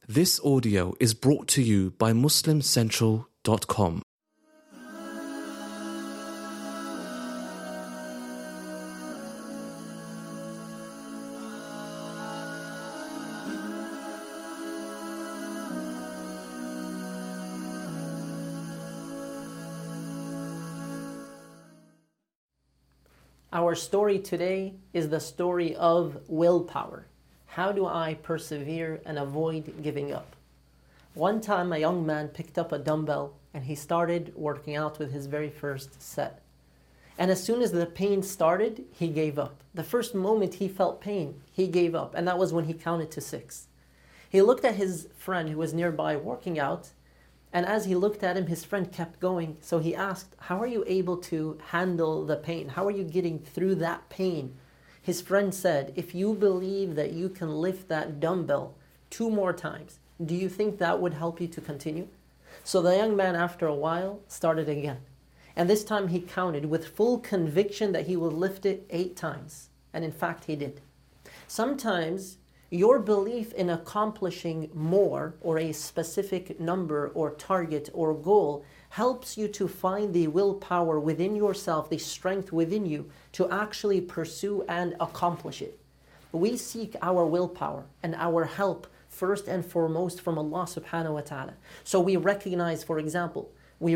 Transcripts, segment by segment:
This audio is brought to you by MuslimCentral.com. Our story today is the story of willpower. How do I persevere and avoid giving up? One time a young man picked up a dumbbell and he started working out with his very first set. And as soon as the pain started, he gave up. The first moment he felt pain, he gave up. And that was when he counted to 6. He looked at his friend who was nearby working out. And as he looked at him, his friend kept going. So he asked, how are you able to handle the pain? How are you getting through that pain? His friend said, if you believe that you can lift that dumbbell 2 more times, do you think that would help you to continue? So the young man, after a while, started again. And this time he counted with full conviction that he would lift it 8 times. And in fact, he did. Sometimes your belief in accomplishing more or a specific number or target or goal helps you to find the willpower within yourself, the strength within you to actually pursue and accomplish it. We seek our willpower and our help first and foremost from Allah subhanahu wa ta'ala. So we recognize, for example,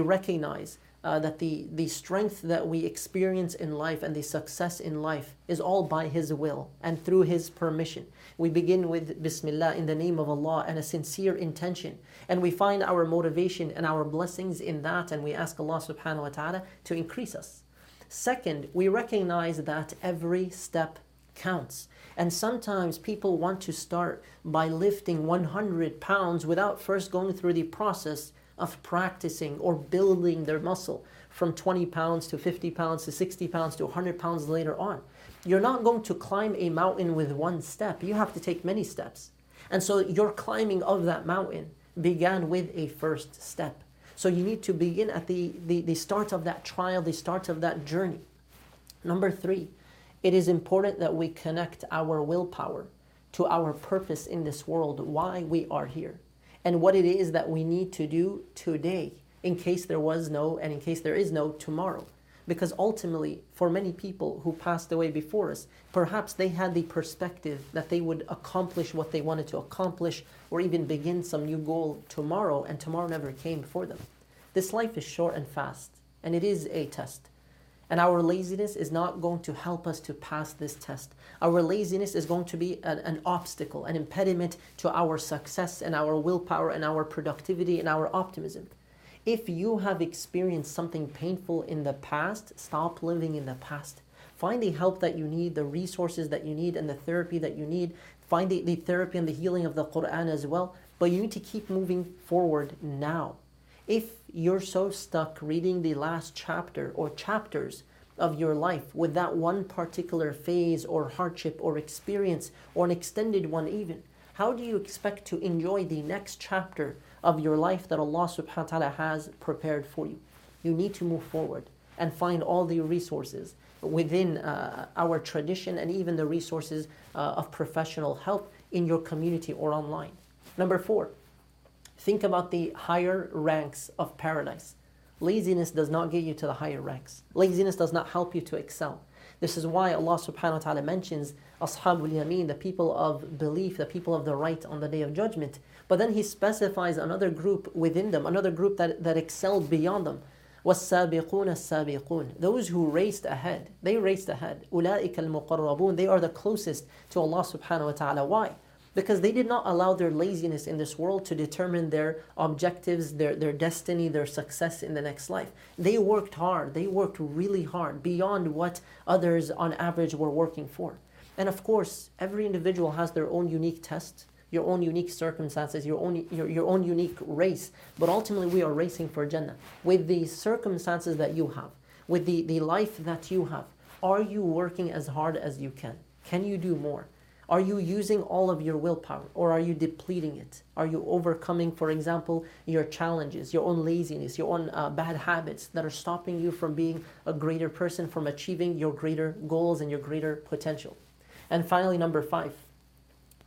that the strength that we experience in life and the success in life is all by His will and through His permission. We begin with Bismillah, in the name of Allah, and a sincere intention. And we find our motivation and our blessings in that, and we ask Allah subhanahu wa ta'ala to increase us. Second, we recognize that every step counts. And sometimes people want to start by lifting 100 pounds without first going through the process of practicing or building their muscle from 20 pounds to 50 pounds to 60 pounds to 100 pounds later on. You're not going to climb a mountain with one step. You have to take many steps. And so your climbing of that mountain began with a first step. So you need to begin at the start of that trial, the start of that journey. Number 3, it is important that we connect our willpower to our purpose in this world, why we are here, and what it is that we need to do today in case there was no, and in case there is no tomorrow. Because ultimately, for many people who passed away before us, perhaps they had the perspective that they would accomplish what they wanted to accomplish or even begin some new goal tomorrow, and tomorrow never came for them. This life is short and fast, and it is a test. And our laziness is not going to help us to pass this test. Our laziness is going to be an obstacle, an impediment to our success and our willpower and our productivity and our optimism. If you have experienced something painful in the past, stop living in the past. Find the help that you need, the resources that you need, and the therapy that you need. Find the therapy and the healing of the Quran as well. But you need to keep moving forward now. If you're so stuck reading the last chapter or chapters of your life with that one particular phase or hardship or experience or an extended one even, how do you expect to enjoy the next chapter of your life that Allah subhanahu wa ta'ala has prepared for you? You need to move forward and find all the resources within our tradition and even the resources of professional help in your community or online. Number 4, think about the higher ranks of paradise. Laziness does not get you to the higher ranks. Laziness does not help you to excel. This is why Allah subhanahu wa ta'ala mentions Ashabul Yameen, the people of belief, the people of the right on the Day of Judgment. But then He specifies another group within them, another group that excelled beyond them. وَالسَّابِقُونَ السَّابِقُونَ, those who raced ahead. They raced ahead. أُولَٰئِكَ الْمُقَرَّبُونَ, they are the closest to Allah subhanahu wa ta'ala. Why? Because they did not allow their laziness in this world to determine their objectives, their destiny, their success in the next life. They worked hard. They worked really hard beyond what others on average were working for. And of course, every individual has their own unique test, your own unique circumstances, your own unique race. But ultimately, we are racing for Jannah. With the circumstances that you have, with the life that you have, are you working as hard as you can? Can you do more? Are you using all of your willpower, or are you depleting it? Are you overcoming, for example, your challenges, your own laziness, your own bad habits that are stopping you from being a greater person, from achieving your greater goals and your greater potential? And finally, number 5,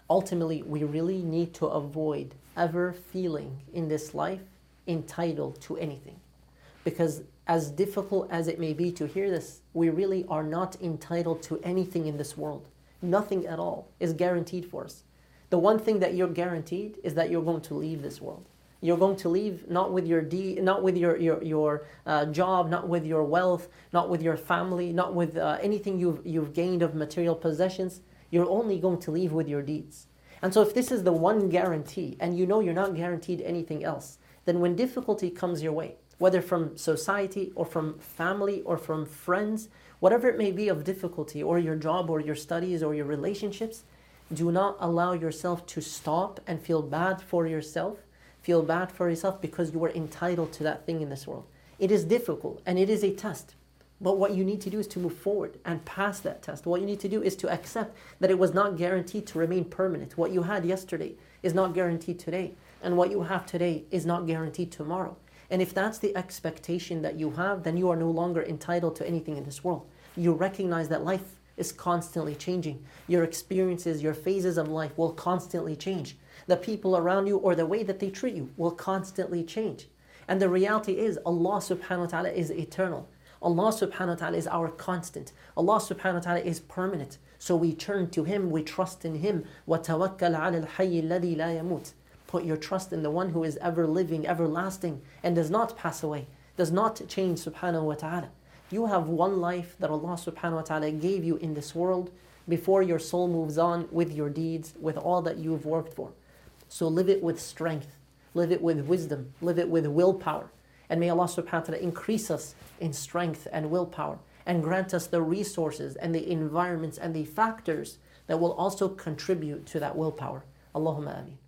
Ultimately, we really need to avoid ever feeling in this life entitled to anything. Because as difficult as it may be to hear this, we really are not entitled to anything in this world. Nothing at all is guaranteed for us. The one thing that you're guaranteed is that you're going to leave this world. You're going to leave not with your job, not with your wealth, not with your family, not with anything you've gained of material possessions. You're only going to leave with your deeds. And so if this is the one guarantee, and you know you're not guaranteed anything else, then when difficulty comes your way, whether from society or from family or from friends, whatever it may be of difficulty, or your job or your studies or your relationships, do not allow yourself to stop and feel bad for yourself. Feel bad for yourself because you were entitled to that thing in this world. It is difficult and it is a test. But what you need to do is to move forward and pass that test. What you need to do is to accept that it was not guaranteed to remain permanent. What you had yesterday is not guaranteed today. And what you have today is not guaranteed tomorrow. And if that's the expectation that you have, then you are no longer entitled to anything in this world. You recognize that life is constantly changing. Your experiences, your phases of life will constantly change. The people around you or the way that they treat you will constantly change. And the reality is Allah subhanahu wa ta'ala is eternal. Allah subhanahu wa ta'ala is our constant. Allah subhanahu wa ta'ala is permanent. So we turn to Him, we trust in Him. وَتَوَكَّلْ عَلَى الْحَيِّ الَّذِي لَا يَمُوتُ. Put your trust in the one who is ever living, everlasting, and does not pass away, does not change subhanahu wa ta'ala. You have one life that Allah subhanahu wa ta'ala gave you in this world before your soul moves on with your deeds, with all that you've worked for. So live it with strength, live it with wisdom, live it with willpower. And may Allah subhanahu wa ta'ala increase us in strength and willpower and grant us the resources and the environments and the factors that will also contribute to that willpower. Allahumma ameen.